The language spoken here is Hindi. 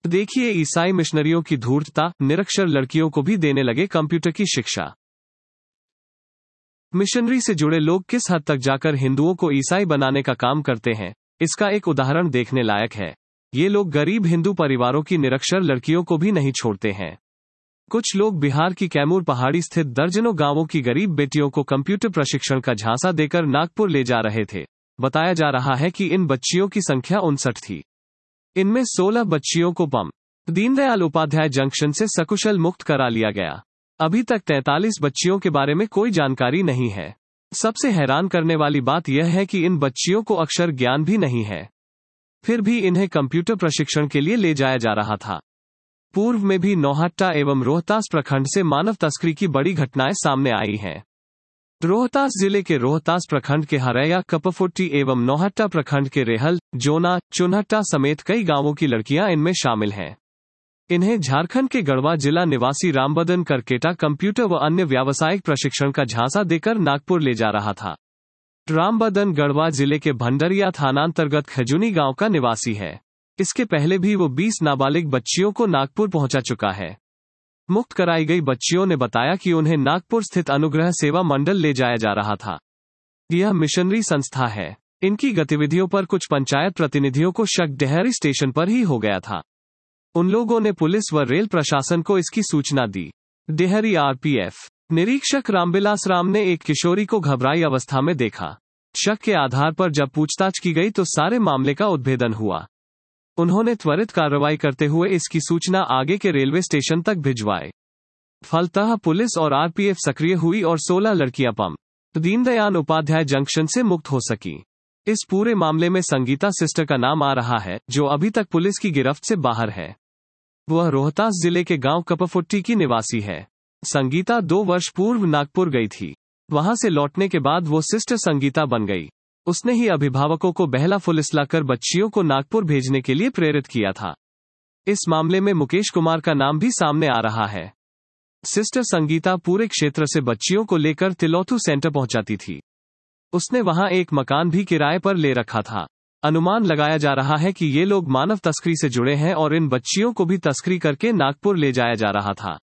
देखिए ईसाई मिशनरियों की धूर्तता, निरक्षर लड़कियों को भी देने लगे कंप्यूटर की शिक्षा। मिशनरी से जुड़े लोग किस हद तक जाकर हिंदुओं को ईसाई बनाने का काम करते हैं, इसका एक उदाहरण देखने लायक है। ये लोग गरीब हिंदू परिवारों की निरक्षर लड़कियों को भी नहीं छोड़ते हैं। कुछ लोग बिहार की कैमूर पहाड़ी स्थित दर्जनों गांवों की गरीब बेटियों को कंप्यूटर प्रशिक्षण का झांसा देकर नागपुर ले जा रहे थे। बताया जा रहा है कि इन बच्चियों की संख्या 59 थी। इनमें 16 बच्चियों को पंडित दीनदयाल उपाध्याय जंक्शन से सकुशल मुक्त करा लिया गया। अभी तक 43 बच्चियों के बारे में कोई जानकारी नहीं है। सबसे हैरान करने वाली बात यह है कि इन बच्चियों को अक्षर ज्ञान भी नहीं है, फिर भी इन्हें कंप्यूटर प्रशिक्षण के लिए ले जाया जा रहा था। पूर्व में भी नौहट्टा एवं रोहतास प्रखंड से मानव तस्करी की बड़ी घटनाएं सामने आई हैं। रोहतास जिले के रोहतास प्रखंड के हरैया, कपफुट्टी एवं नौहट्टा प्रखंड के रेहल, जोना, चुनहट्टा समेत कई गांवों की लड़कियां इनमें शामिल हैं। इन्हें झारखंड के गढ़वा जिला निवासी रामबदन करकेटा कंप्यूटर व अन्य व्यावसायिक प्रशिक्षण का झांसा देकर नागपुर ले जा रहा था। रामबदन गढ़वा जिले के भंडरिया थानांतर्गत खजुनी गांव का निवासी है। इसके पहले भी वो 20 नाबालिग बच्चियों को नागपुर पहुंचा चुका है। मुक्त कराई गई बच्चियों ने बताया कि उन्हें नागपुर स्थित अनुग्रह सेवा मंडल ले जाया जा रहा था। यह मिशनरी संस्था है। इनकी गतिविधियों पर कुछ पंचायत प्रतिनिधियों को शक डेहरी स्टेशन पर ही हो गया था। उन लोगों ने पुलिस व रेल प्रशासन को इसकी सूचना दी। डेहरी आरपीएफ निरीक्षक रामबिलास राम ने एक किशोरी को घबराई अवस्था में देखा। शक के आधार पर जब पूछताछ की गई तो सारे मामले का उद्भेदन हुआ। उन्होंने त्वरित कार्रवाई करते हुए इसकी सूचना आगे के रेलवे स्टेशन तक भिजवाई। फलतः पुलिस और आरपीएफ सक्रिय हुई और 16 लड़कियां पंडित दीनदयाल उपाध्याय जंक्शन से मुक्त हो सकी। इस पूरे मामले में संगीता सिस्टर का नाम आ रहा है, जो अभी तक पुलिस की गिरफ्त से बाहर है। वह रोहतास जिले के गांव कपफुट्टी की निवासी है। संगीता 2 वर्ष पूर्व नागपुर गई थी। वहां से लौटने के बाद वो सिस्टर संगीता बन गई। उसने ही अभिभावकों को बहला फुलिसलाकर बच्चियों को नागपुर भेजने के लिए प्रेरित किया था। इस मामले में मुकेश कुमार का नाम भी सामने आ रहा है। सिस्टर संगीता पूरे क्षेत्र से बच्चियों को लेकर तिलौथू सेंटर पहुंचाती थी। उसने वहां एक मकान भी किराए पर ले रखा था। अनुमान लगाया जा रहा है कि ये लोग मानव तस्करी से जुड़े हैं और इन बच्चियों को भी तस्करी करके नागपुर ले जाया जा रहा था।